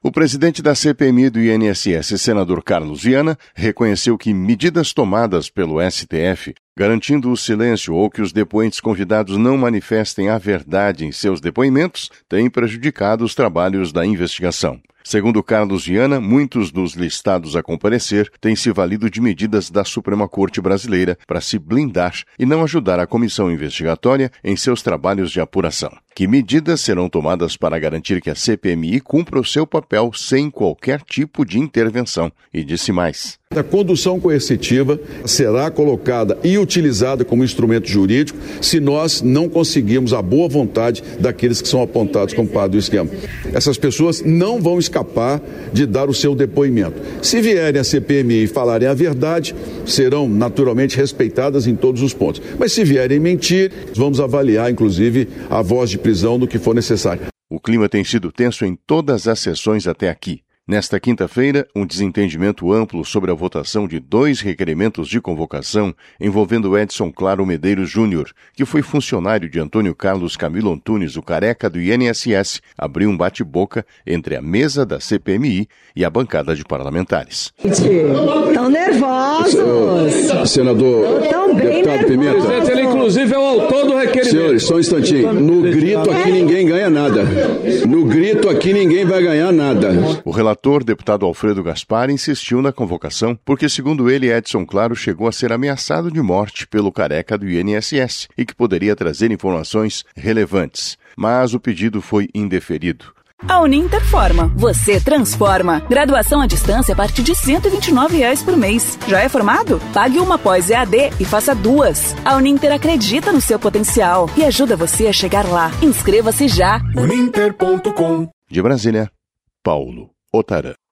O presidente da CPMI do INSS, senador Carlos Viana, reconheceu que medidas tomadas pelo STF, garantindo o silêncio ou que os depoentes convidados não manifestem a verdade em seus depoimentos, têm prejudicado os trabalhos da investigação. Segundo Carlos Viana, muitos dos listados a comparecer têm se valido de medidas da Suprema Corte Brasileira para se blindar e não ajudar a comissão investigatória em seus trabalhos de apuração. Que medidas serão tomadas para garantir que a CPMI cumpra o seu papel sem qualquer tipo de intervenção? E disse mais. A condução coercitiva será colocada e utilizada como instrumento jurídico se nós não conseguirmos a boa vontade daqueles que são apontados como parte do esquema. Essas pessoas não vão escapar de dar o seu depoimento. Se vierem à CPMI e falarem a verdade, serão naturalmente respeitadas em todos os pontos. Mas se vierem mentir, vamos avaliar, inclusive, a voz de prisão do que for necessário. O clima tem sido tenso em todas as sessões até aqui. Nesta quinta-feira, um desentendimento amplo sobre a votação de 2 requerimentos de convocação envolvendo Edson Claro Medeiros Júnior, que foi funcionário de Antônio Carlos Camilo Antunes, o careca do INSS, abriu um bate-boca entre a mesa da CPMI e a bancada de parlamentares. Estão nervosos. Senador, deputado Pimenta. Presidente, ele inclusive é o autor do requerimento. Senhores, só um instantinho. No grito aqui ninguém ganha nada. No grito aqui ninguém vai ganhar nada. O relator, deputado Alfredo Gaspar, insistiu na convocação porque, segundo ele, Edson Claro chegou a ser ameaçado de morte pelo careca do INSS e que poderia trazer informações relevantes. Mas o pedido foi indeferido. A Uninter forma. Você transforma. Graduação à distância a partir de R$ 129 por mês. Já é formado? Pague uma pós EAD e faça 2. A Uninter acredita no seu potencial e ajuda você a chegar lá. Inscreva-se já. Uninter.com. De Brasília, Paulo Otarã.